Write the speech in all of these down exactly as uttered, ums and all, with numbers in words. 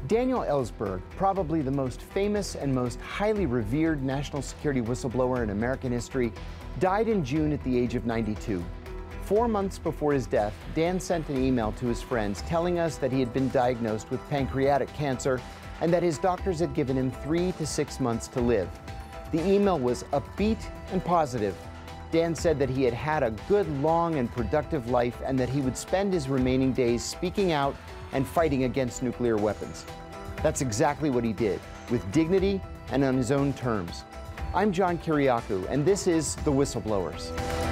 Daniel Ellsberg, probably the most famous and most highly revered national security whistleblower in American history, died in June at the age of ninety-two. Four months before his death, Dan sent an email to his friends telling us that he had been diagnosed with pancreatic cancer and that his doctors had given him three to six months to live. The email was upbeat and positive. Dan said that he had had a good, long, and productive life and that he would spend his remaining days speaking out and fighting against nuclear weapons. That's exactly what he did, with dignity and on his own terms. I'm John Kiriakou, and this is The Whistleblowers.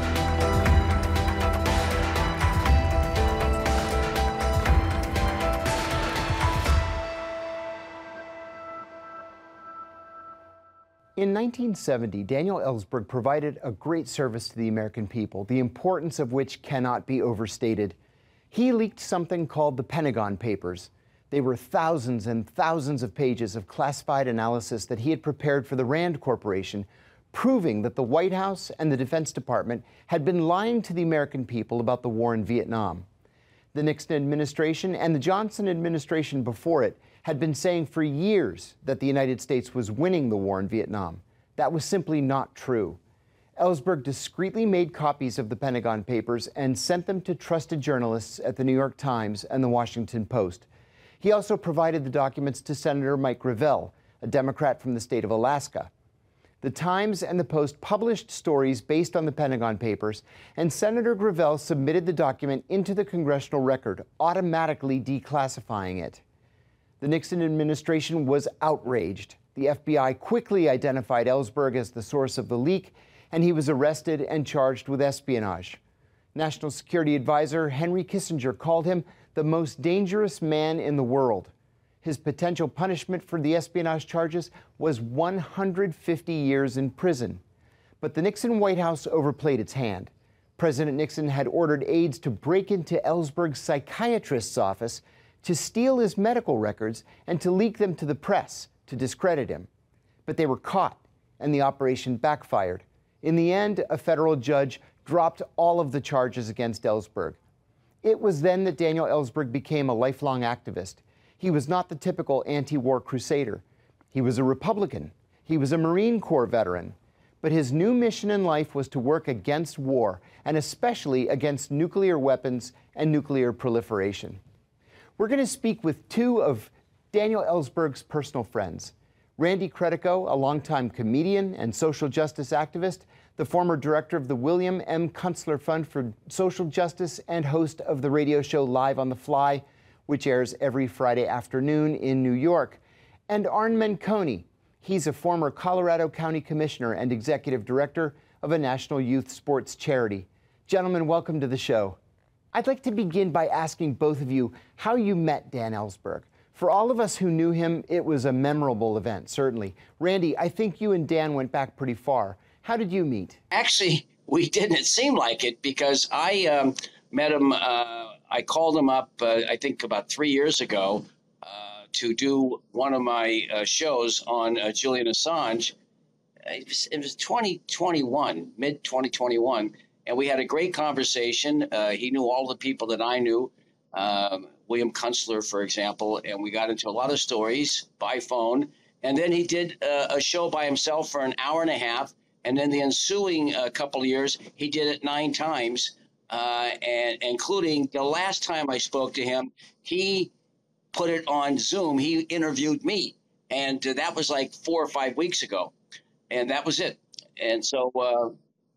In nineteen seventy, Daniel Ellsberg provided a great service to the American people, the importance of which cannot be overstated. He leaked something called the Pentagon Papers. They were thousands and thousands of pages of classified analysis that he had prepared for the Rand Corporation, proving that the White House and the Defense Department had been lying to the American people about the war in Vietnam. The Nixon administration and the Johnson administration before it had been saying for years that the United States was winning the war in Vietnam. That was simply not true. Ellsberg discreetly made copies of the Pentagon Papers and sent them to trusted journalists at the New York Times and the Washington Post. He also provided the documents to Senator Mike Gravel, a Democrat from the state of Alaska. The Times and the Post published stories based on the Pentagon Papers, and Senator Gravel submitted the document into the congressional record, automatically declassifying it. The Nixon administration was outraged. The F B I quickly identified Ellsberg as the source of the leak, and he was arrested and charged with espionage. National Security Advisor Henry Kissinger called him the most dangerous man in the world. His potential punishment for the espionage charges was one hundred fifty years in prison. But the Nixon White House overplayed its hand. President Nixon had ordered aides to break into Ellsberg's psychiatrist's office, to steal his medical records, and to leak them to the press to discredit him. But they were caught, and the operation backfired. In the end, a federal judge dropped all of the charges against Ellsberg. It was then that Daniel Ellsberg became a lifelong activist. He was not the typical anti-war crusader. He was a Republican. He was a Marine Corps veteran. But his new mission in life was to work against war, and especially against nuclear weapons and nuclear proliferation. We're going to speak with two of Daniel Ellsberg's personal friends. Randy Credico, a longtime comedian and social justice activist, the former director of the William M. Kunstler Fund for Social Justice and host of the radio show Live on the Fly, which airs every Friday afternoon in New York. And Arne Menconi. He's a former Colorado County Commissioner and executive director of a national youth sports charity. Gentlemen, welcome to the show. I'd like to begin by asking both of you how you met Dan Ellsberg. For all of us who knew him, it was a memorable event, certainly. Randy, I think you and Dan went back pretty far. How did you meet? Actually, we didn't. It seemed like it because I um, met him, uh, I called him up, uh, I think about three years ago uh, to do one of my uh, shows on uh, Julian Assange. It was, it was twenty twenty-one, mid twenty twenty-one. And we had a great conversation. Uh, he knew all the people that I knew, um, William Kunstler, for example, and we got into a lot of stories by phone. And then he did uh, a show by himself for an hour and a half. And then the ensuing uh, couple of years, he did it nine times, uh, and including the last time I spoke to him, he put it on Zoom. He interviewed me, and uh, that was like four or five weeks ago. And that was it. And so... Uh,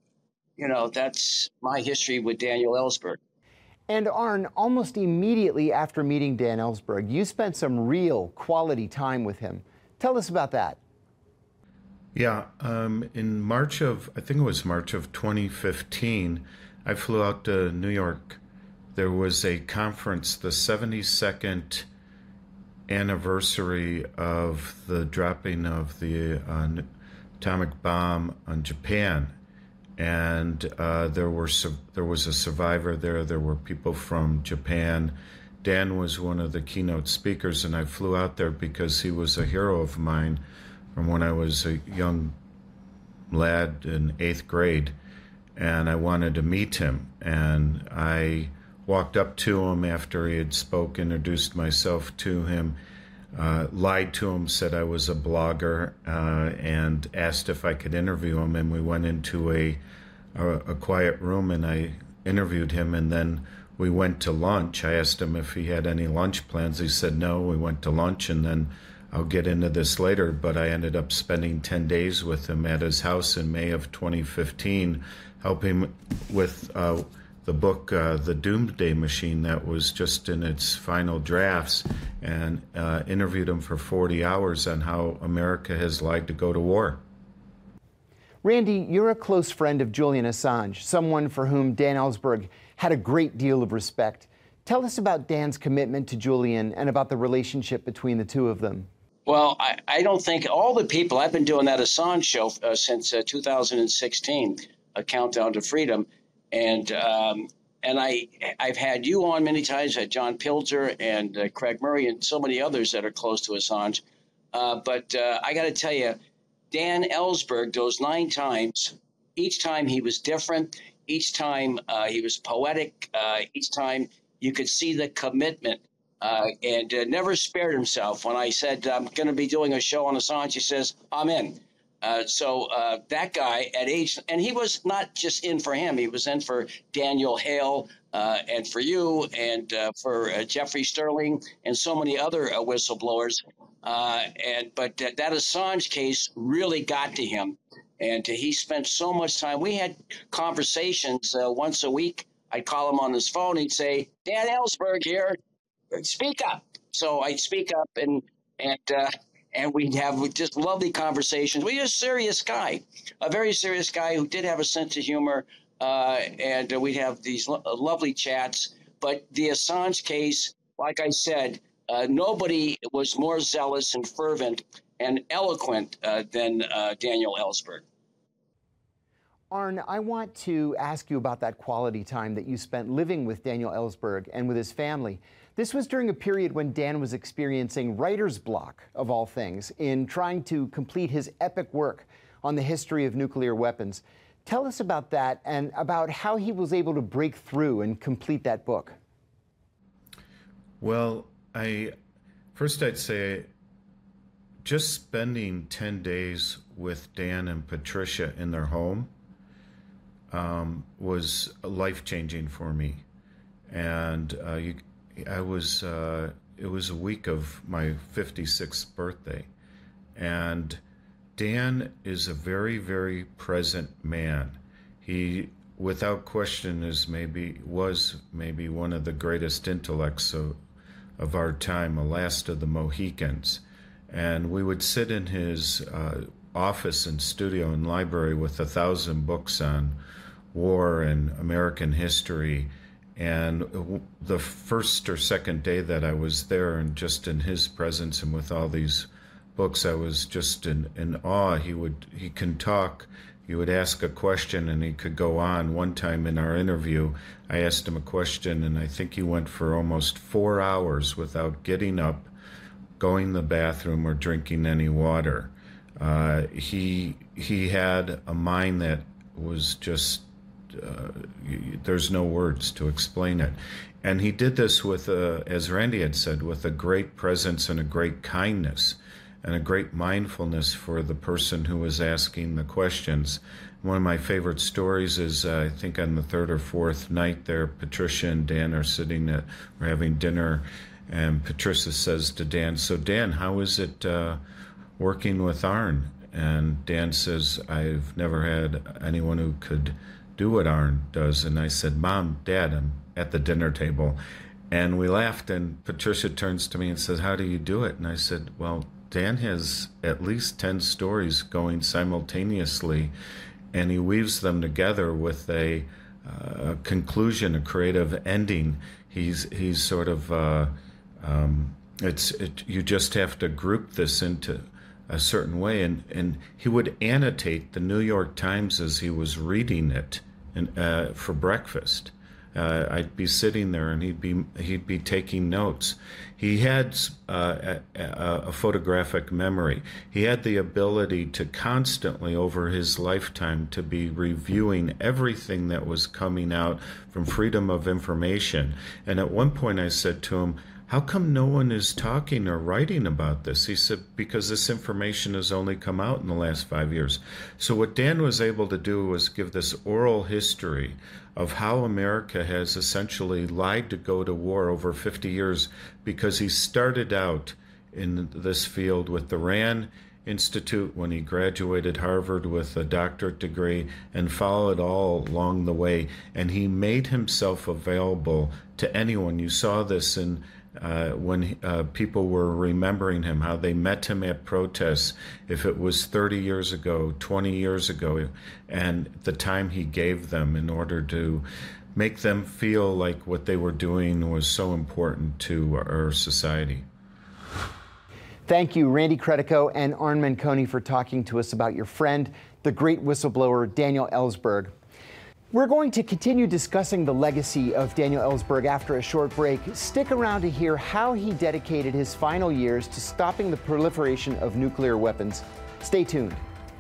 You know, that's my history with Daniel Ellsberg. And Arne, almost immediately after meeting Dan Ellsberg, you spent some real quality time with him. Tell us about that. Yeah, um, in March of, I think it was March of twenty fifteen, I flew out to New York. There was a conference, the seventy-second anniversary of the dropping of the uh, atomic bomb on Japan. And uh, there were there was a survivor there. There were people from Japan. Dan was one of the keynote speakers, and I flew out there because he was a hero of mine from when I was a young lad in eighth grade, and I wanted to meet him. And I walked up to him after he had spoke, introduced myself to him. uh, lied to him, said I was a blogger, uh, and asked if I could interview him. And we went into a, a, a quiet room, and I interviewed him. And then we went to lunch. I asked him if he had any lunch plans. He said no. We went to lunch, and then I'll get into this later, but I ended up spending ten days with him at his house in May of twenty fifteen, helping with uh, the book, uh, The Doomsday Machine, that was just in its final drafts, and uh, interviewed him for forty hours on how America has lied to go to war. Randy, you're a close friend of Julian Assange, someone for whom Dan Ellsberg had a great deal of respect. Tell us about Dan's commitment to Julian and about the relationship between the two of them. Well, I, I don't think all the people, I've been doing that Assange show uh, since uh, two thousand sixteen, A Countdown to Freedom. And um, and I, I've had you on many times, uh, John Pilger and uh, Craig Murray and so many others that are close to Assange. Uh, but uh, I got to tell you, Dan Ellsberg, those nine times, each time he was different. Each time uh, he was poetic. Uh, each time you could see the commitment. Uh, and uh, never spared himself. When I said, I'm going to be doing a show on Assange, he says, I'm in. Uh, so uh, that guy at age, and he was not just in for him, he was in for Daniel Hale uh, and for you and uh, for uh, Jeffrey Sterling and so many other uh, whistleblowers. Uh, and But uh, that Assange case really got to him. And uh, he spent so much time. We had conversations uh, once a week. I'd call him on his phone. He'd say, Dan Ellsberg here. Speak up. So I'd speak up, and and uh, and we'd have just lovely conversations. We're a serious guy, a very serious guy who did have a sense of humor, uh, and uh, we'd have these lo- lovely chats. But the Assange case, like I said, uh, nobody was more zealous and fervent and eloquent uh, than uh, Daniel Ellsberg. Arne, I want to ask you about that quality time that you spent living with Daniel Ellsberg and with his family. This was during a period when Dan was experiencing writer's block, of all things, in trying to complete his epic work on the history of nuclear weapons. Tell us about that and about how he was able to break through and complete that book. Well, I first I'd say just spending ten days with Dan and Patricia in their home um, was life-changing for me. And uh, you, I was, uh, it was a week of my fifty-sixth birthday. And Dan is a very, very present man. He, without question, is maybe, was maybe one of the greatest intellects of, of our time, a last of the Mohicans. And we would sit in his uh, office and studio and library with a thousand books on war and American history. And the first or second day that I was there, and just in his presence and with all these books, I was just in, in awe. He would he can talk. You would ask a question and he could go on. One time in our interview, I asked him a question, and I think he went for almost four hours without getting up, going to the bathroom, or drinking any water. Uh, he he had a mind that was just, uh, there's no words to explain it. And he did this with, a, as Randy had said, with a great presence and a great kindness and a great mindfulness for the person who was asking the questions. One of my favorite stories is, uh, I think on the third or fourth night there, Patricia and Dan are sitting at, we're having dinner, and Patricia says to Dan, so Dan, how is it uh, working with Arne? And Dan says, I've never had anyone who could do what Arne does. And I said, Mom, Dad, I'm at the dinner table. And we laughed, and Patricia turns to me and says, how do you do it? And I said, well, Dan has at least ten stories going simultaneously, and he weaves them together with a, uh, a conclusion, a creative ending. He's he's sort of uh, um, it's it, you just have to group this into a certain way, and and he would annotate the New York Times as he was reading it, and uh, for breakfast. Uh, I'd be sitting there, and he'd be he'd be taking notes. He had uh, a, a photographic memory. He had the ability to constantly, over his lifetime, to be reviewing everything that was coming out from Freedom of Information. And at one point, I said to him, how come no one is talking or writing about this? He said, because this information has only come out in the last five years. So what Dan was able to do was give this oral history of how America has essentially lied to go to war over fifty years, because he started out in this field with the Rand Institute when he graduated Harvard with a doctorate degree, and followed all along the way. And he made himself available to anyone. You saw this in uh, when uh, people were remembering him, how they met him at protests, if it was thirty years ago, twenty years ago, and the time he gave them in order to make them feel like what they were doing was so important to our society. Thank you, Randy Credico and Arne Menconi, for talking to us about your friend, the great whistleblower Daniel Ellsberg. We're going to continue discussing the legacy of Daniel Ellsberg after a short break. Stick around to hear how he dedicated his final years to stopping the proliferation of nuclear weapons. Stay tuned.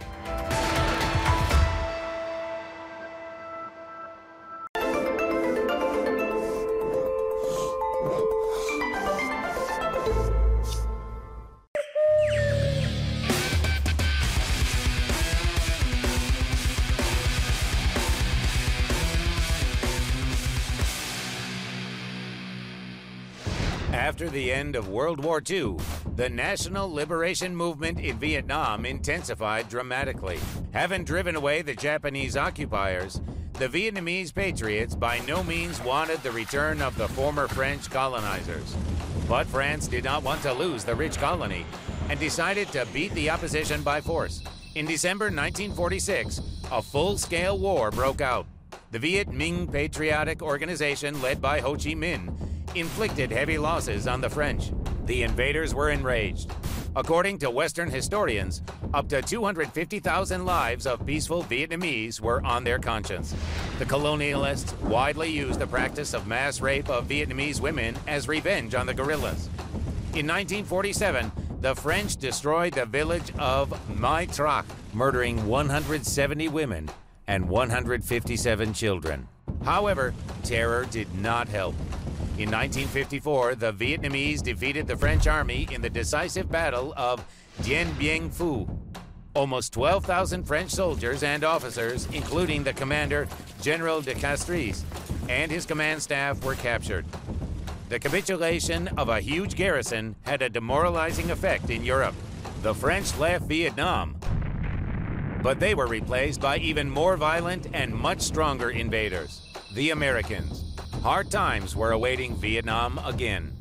After the end of World War Two, the National Liberation Movement in Vietnam intensified dramatically. Having driven away the Japanese occupiers, the Vietnamese patriots by no means wanted the return of the former French colonizers. But France did not want to lose the rich colony and decided to beat the opposition by force. In December nineteen forty-six, a full-scale war broke out. The Viet Minh Patriotic Organization, led by Ho Chi Minh, inflicted heavy losses on the French. The invaders were enraged. According to Western historians, up to two hundred fifty thousand lives of peaceful Vietnamese were on their conscience. The colonialists widely used the practice of mass rape of Vietnamese women as revenge on the guerrillas. In nineteen forty-seven, the French destroyed the village of Mai Trac, murdering one hundred seventy women and one hundred fifty-seven children. However, terror did not help. In nineteen fifty-four, the Vietnamese defeated the French army in the decisive Battle of Dien Bien Phu. Almost twelve thousand French soldiers and officers, including the commander, General de Castries, and his command staff were captured. The capitulation of a huge garrison had a demoralizing effect in Europe. The French left Vietnam, but they were replaced by even more violent and much stronger invaders, the Americans. Hard times were awaiting Vietnam again.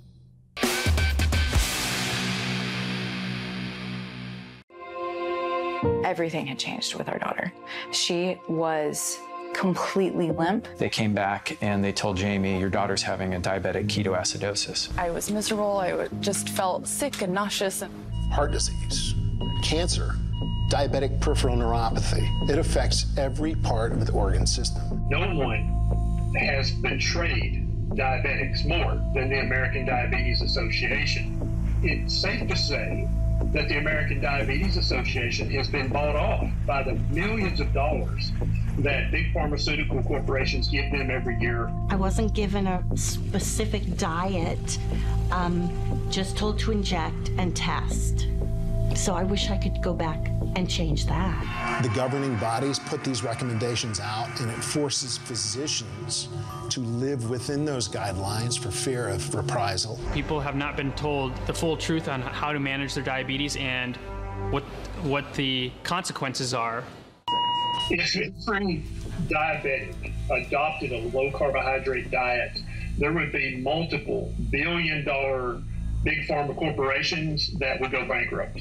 Everything had changed with our daughter. She was completely limp. They came back and they told Jamie, your daughter's having a diabetic ketoacidosis. I was miserable. I just felt sick and nauseous. Heart disease, cancer, diabetic peripheral neuropathy. It affects every part of the organ system. No one has betrayed diabetics more than the American Diabetes Association. It's safe to say that the American Diabetes Association has been bought off by the millions of dollars that big pharmaceutical corporations give them every year. I wasn't given a specific diet, um, just told to inject and test. So I wish I could go back and change that. The governing bodies put these recommendations out, and it forces physicians to live within those guidelines for fear of reprisal. People have not been told the full truth on how to manage their diabetes and what what the consequences are. If every diabetic adopted a low carbohydrate diet, there would be multiple billion dollar big pharma corporations that would go bankrupt.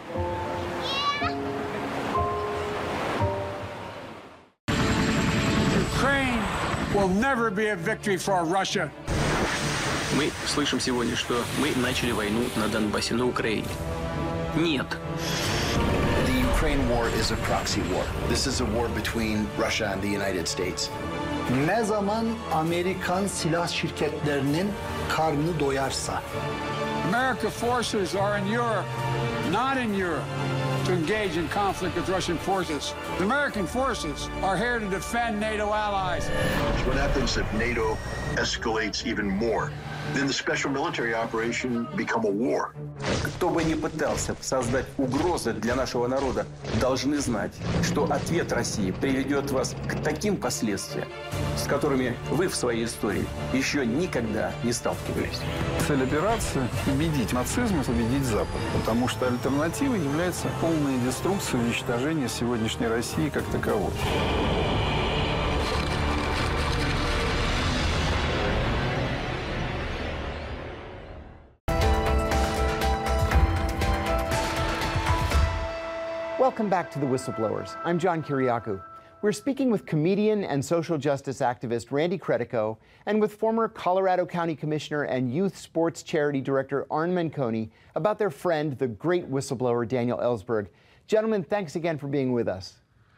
Ukraine will never be a victory for Russia. Мы слышим сегодня, что мы начали войну на Донбассе, на Украине. Нет. The Ukraine war is a proxy war. This is a war between Russia and the United States. Ne zaman Amerikan silah şirketlerinin karnı doyarsa. American forces are in Europe, not in Europe. to engage in conflict with Russian forces. The American forces are here to defend NATO allies. What happens if NATO escalates even more? Then the special military operation become a war. Кто бы ни пытался создать угрозы для нашего народа, должны знать, что ответ России приведет вас к таким последствиям, с которыми вы в своей истории еще никогда не сталкивались. Цель операции – победить нацизм и победить Запад, потому что альтернативой является полная деструкция и уничтожение сегодняшней России как таковой. Welcome back to The Whistleblowers. I'm John Kiriakou. We're speaking with comedian and social justice activist Randy Credico and with former Colorado County Commissioner and Youth Sports Charity Director Arne Menconi about their friend, the great whistleblower Daniel Ellsberg. Gentlemen, thanks again for being with us.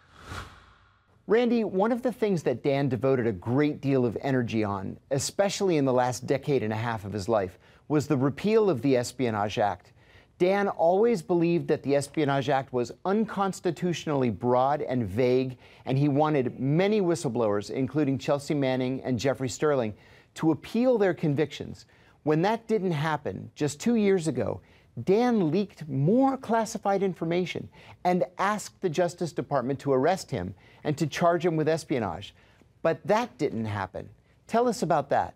Randy, one of the things that Dan devoted a great deal of energy on, especially in the last decade and a half of his life, was the repeal of the Espionage Act. Dan always believed that the Espionage Act was unconstitutionally broad and vague, and he wanted many whistleblowers, including Chelsea Manning and Jeffrey Sterling, to appeal their convictions. When that didn't happen, just two years ago, Dan leaked more classified information and asked the Justice Department to arrest him and to charge him with espionage. But that didn't happen. Tell us about that.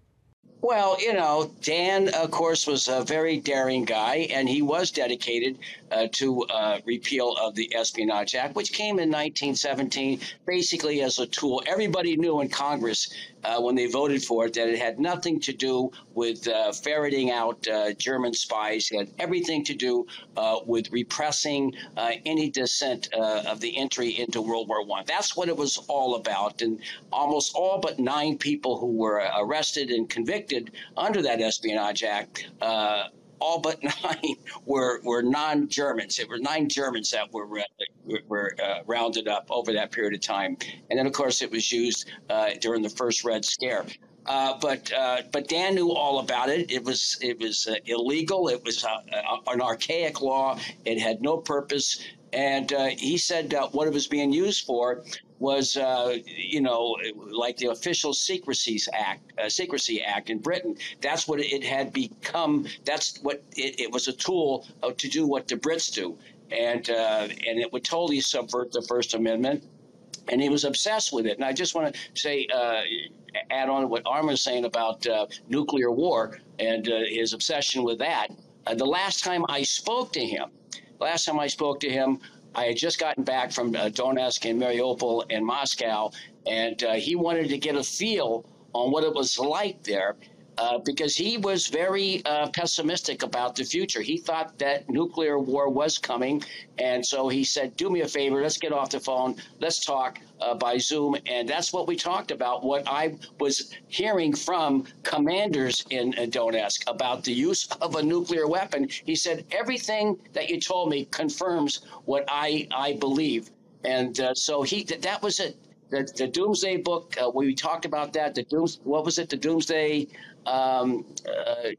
Well, you know, Dan, of course, was a very daring guy, and he was dedicated uh, to uh, repeal of the Espionage Act, which came in nineteen seventeen, basically as a tool. Everybody knew in Congress uh, when they voted for it that it had nothing to do with uh, ferreting out uh, German spies. It had everything to do uh, with repressing uh, any dissent uh, of the entry into World War One. That's what it was all about. And almost all but nine people who were arrested and convicted under that Espionage Act, uh, all but nine were were non-Germans. It were nine Germans that were uh, were uh, rounded up over that period of time, and then of course it was used uh, during the first Red Scare. Uh, but uh, but Dan knew all about it. It was it was uh, illegal. It was uh, an archaic law. It had no purpose, and uh, he said uh, what it was being used for was, uh, you know, like the Official Secrecies Act, uh, Secrecy Act in Britain. That's what it had become. That's what it, it was a tool uh, to do what the Brits do, and uh, and it would totally subvert the First Amendment. And he was obsessed with it. And I just want to say, uh, add on what Arne was saying about uh, nuclear war and uh, his obsession with that. Uh, the last time I spoke to him, last time I spoke to him, I had just gotten back from uh, Donetsk and Mariupol and Moscow, and uh, he wanted to get a feel on what it was like there uh, because he was very uh, pessimistic about the future. He thought that nuclear war was coming, and so he said, do me a favor, let's get off the phone, let's talk uh, by Zoom. And that's what we talked about, what I was hearing from commanders in uh, Donetsk about the use of a nuclear weapon. He said, everything that you told me confirms what I, I believe. And uh, so he th- that was it. The, the Doomsday Book, uh, we talked about that. The Dooms, what was it? The Doomsday, um, uh,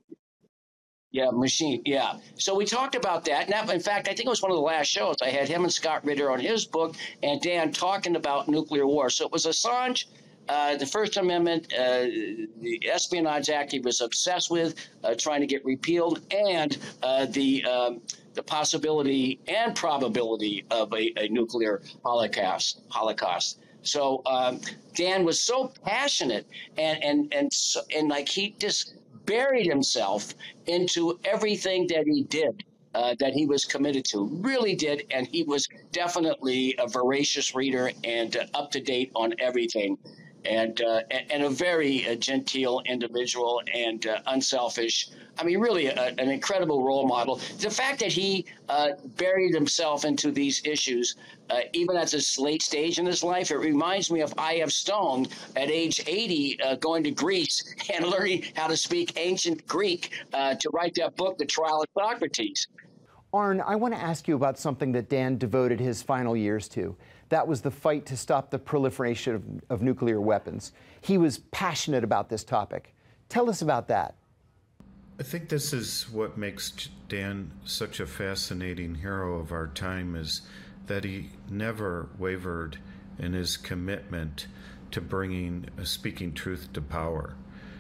yeah, machine. Yeah. So we talked about that. And that, in fact, I think it was one of the last shows. I had him and Scott Ritter on his book and Dan talking about nuclear war. So it was Assange, uh, the First Amendment, uh, the Espionage Act he was obsessed with, uh, trying to get repealed, and uh, the um, the possibility and probability of a, a nuclear holocaust. Holocaust. So um, Dan was so passionate, and and and so, and like he just buried himself into everything that he did, uh, that he was committed to. Really did, and he was definitely a voracious reader and uh, up to date on everything, and uh, and a very uh, genteel individual and uh, unselfish. I mean, really a, an incredible role model. The fact that he uh, buried himself into these issues, uh, even at this late stage in his life, it reminds me of I F Stone at age eighty, uh, going to Greece and learning how to speak ancient Greek uh, to write that book, The Trial of Socrates. Arne, I want to ask you about something that Dan devoted his final years to. That was the fight to stop the proliferation of, of nuclear weapons. He was passionate about this topic. Tell us about that. I think this is what makes Dan such a fascinating hero of our time, is that he never wavered in his commitment to bringing, uh, speaking truth to power.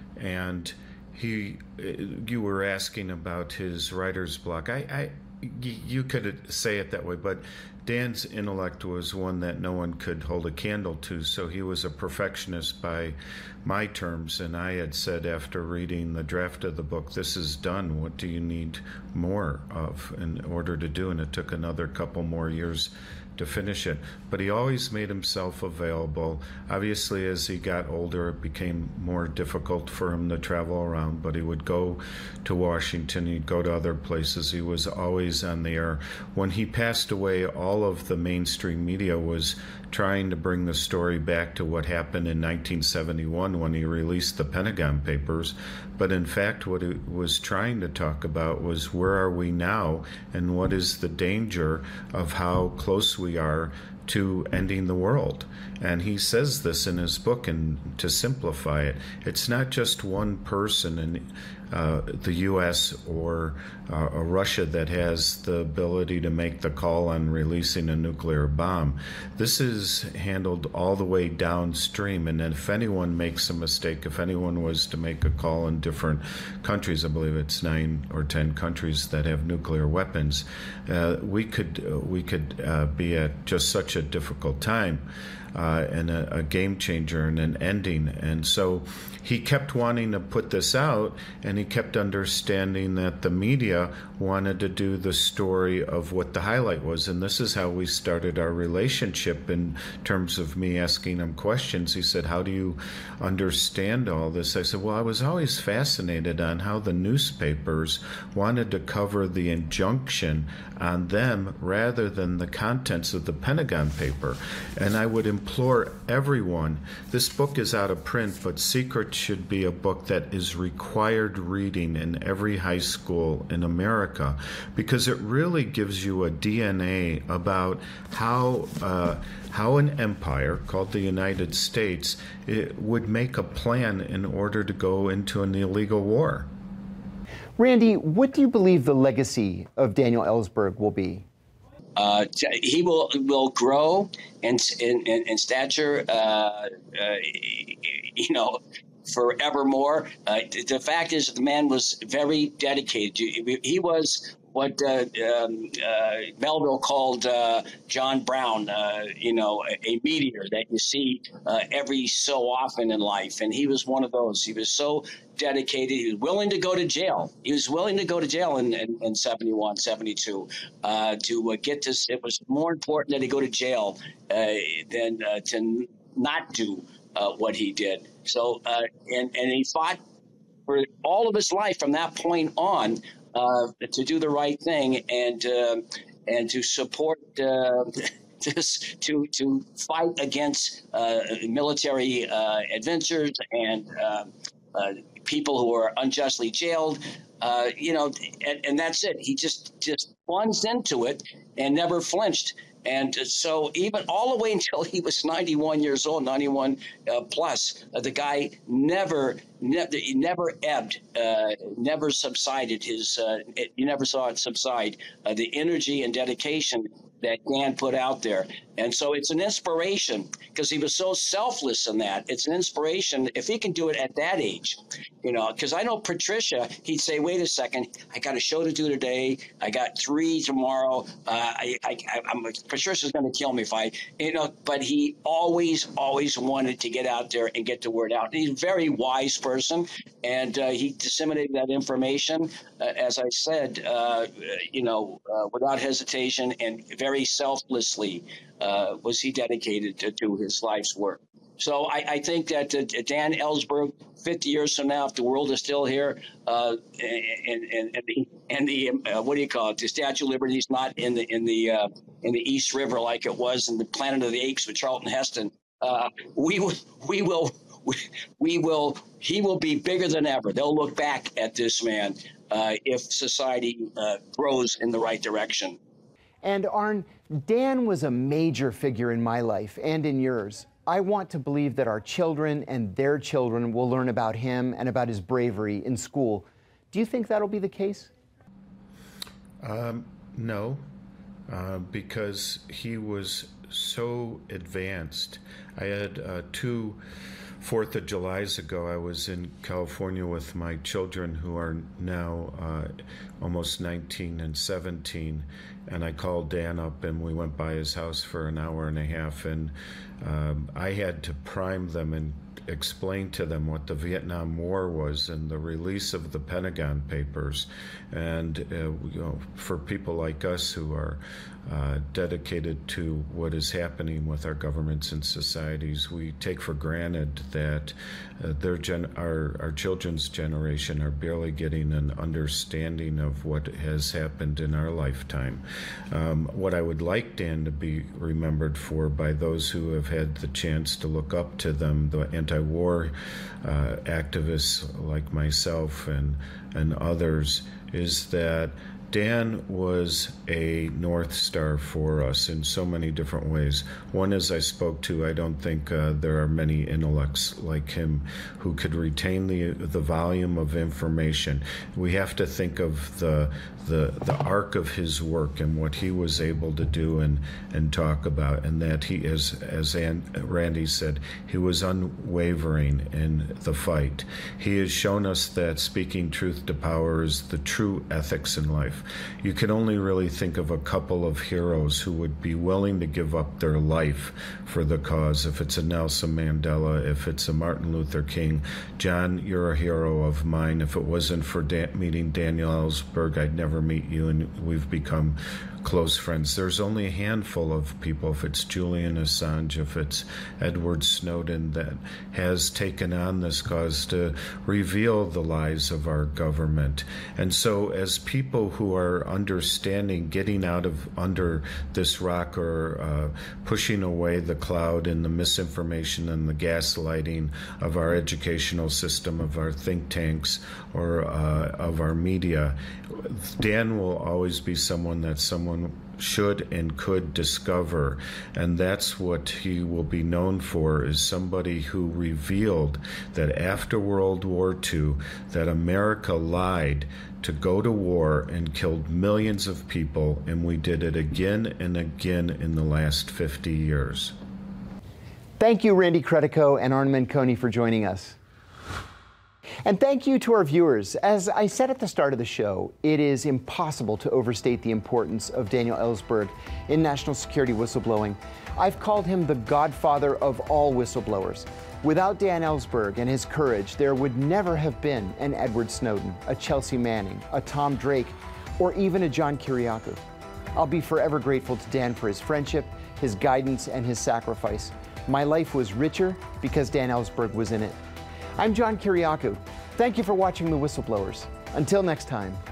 And he, you were asking about his writer's block. I, I, you could say it that way, but Dan's intellect was one that no one could hold a candle to, so he was a perfectionist by my terms. And I had said after reading the draft of the book, this is done. What do you need more of in order to do? And it took another couple more years to finish it. But he always made himself available. Obviously, as he got older, it became more difficult for him to travel around, but he would go to Washington, he'd go to other places. He was always on the air. When he passed away, all of the mainstream media was trying to bring the story back to what happened in nineteen seventy-one when he released the Pentagon Papers. But in fact, what it was trying to talk about was where are we now and what is the danger of how close we are to ending the world. And he says this in his book, and to simplify it, it's not just one person in uh, the U S or uh, or Russia that has the ability to make the call on releasing a nuclear bomb. This is handled all the way downstream, and if anyone makes a mistake, if anyone was to make a call in different countries, I believe it's nine or ten countries that have nuclear weapons, uh, we could uh, we could uh, be at just such a difficult time. Uh, and a, a game changer and an ending. And so he kept wanting to put this out, and he kept understanding that the media wanted to do the story of what the highlight was. And this is how we started our relationship in terms of me asking him questions. He said, how do you understand all this? I said, well, I was always fascinated on how the newspapers wanted to cover the injunction on them rather than the contents of the Pentagon paper. And I would implore everyone, this book is out of print, but Secret should be a book that is required reading in every high school in America, because it really gives you a D N A about how uh, how an empire called the United States it would make a plan in order to go into an illegal war. Randy, what do you believe the legacy of Daniel Ellsberg will be? Uh, he will will grow in in, in stature, uh, uh, you know, forevermore. Uh, the fact is, the man was very dedicated. He was what uh, um, uh, Melville called uh, John Brown, uh, you know, a, a meteor that you see uh, every so often in life. And he was one of those. He was so dedicated. He was willing to go to jail. He was willing to go to jail in, in, in seventy-one, seventy-two uh, to uh, get this. It was more important that he go to jail uh, than uh, to not do uh, what he did. So, uh, and, and he fought for all of his life from that point on uh, to do the right thing and uh, and to support uh, this, to to fight against uh, military uh, adventures and uh, uh, people who are unjustly jailed. Uh, you know, and, and that's it. He just just plunged into it and never flinched. And so even all the way until he was ninety-one years old, ninety-one uh, plus, uh, the guy never, never, never ebbed, uh, never subsided. His, uh, it, you never saw it subside. Uh, the energy and dedication that Dan put out there. And so it's an inspiration because he was so selfless in that. It's an inspiration if he can do it at that age, you know, because I know Patricia, he'd say, wait a second, I got a show to do today. I got three tomorrow. Uh, I, I, I'm, Patricia's going to kill me if I, you know, but he always, always wanted to get out there and get the word out. He's a very wise person, and uh, he disseminated that information, uh, as I said, uh, you know, uh, without hesitation and very selflessly. Uh, was he dedicated to, to his life's work. So I, I think that uh, Dan Ellsberg, fifty years from now, if the world is still here, uh, and, and, and the, and the uh, what do you call it? The Statue of Liberty is not in the in the uh, in the East River like it was in the Planet of the Apes with Charlton Heston. Uh, we will, we will, we, we will. He will be bigger than ever. They'll look back at this man uh, if society uh, grows in the right direction. And Arne, Dan was a major figure in my life and in yours. I want to believe that our children and their children will learn about him and about his bravery in school. Do you think that'll be the case? Um, no, uh, because he was so advanced. I had uh, two Fourth of Julys ago. I was in California with my children, who are now uh, almost nineteen and seventeen, and I called Dan up and we went by his house for an hour and a half, and um, I had to prime them and explain to them what the Vietnam War was and the release of the Pentagon Papers. And uh, you know, for people like us who are uh, dedicated to what is happening with our governments and societies, we take for granted that uh, their gen our, our children's generation are barely getting an understanding of what has happened in our lifetime. Um, what I would like Dan to be remembered for by those who have had the chance to look up to them, the anti-war uh, activists like myself and, and others, is that Dan was a North Star for us in so many different ways. One, as I spoke to, I don't think uh, there are many intellects like him who could retain the the volume of information. We have to think of the the the arc of his work and what he was able to do and and talk about, and that he, as as Randy said, he was unwavering in the fight. He has shown us that speaking truth to power is the true ethics in life. You can only really think of a couple of heroes who would be willing to give up their life for the cause. If it's a Nelson Mandela, if it's a Martin Luther King. John, you're a hero of mine. If it wasn't for Dan meeting Daniel Ellsberg, I'd never meet you, and we've become close friends. There's only a handful of people, if it's Julian Assange, if it's Edward Snowden, that has taken on this cause to reveal the lies of our government. And so as people who are understanding, getting out of under this rock, or uh, pushing away the cloud and the misinformation and the gaslighting of our educational system, of our think tanks, or uh, of our media, Dan will always be someone that someone should and could discover, and that's what he will be known for, is somebody who revealed that after World War Two that America lied to go to war and killed millions of people, and we did it again and again in the last fifty years. Thank you, Randy Credico and Arne Menconi, for joining us. And thank you to our viewers. As I said at the start of the show, it is impossible to overstate the importance of Daniel Ellsberg in national security whistleblowing. I've called him the godfather of all whistleblowers. Without Dan Ellsberg and his courage, there would never have been an Edward Snowden, a Chelsea Manning, a Tom Drake, or even a John Kiriakou. I'll be forever grateful to Dan for his friendship, his guidance, and his sacrifice. My life was richer because Dan Ellsberg was in it. I'm John Kiriakou. Thank you for watching The Whistleblowers. Until next time.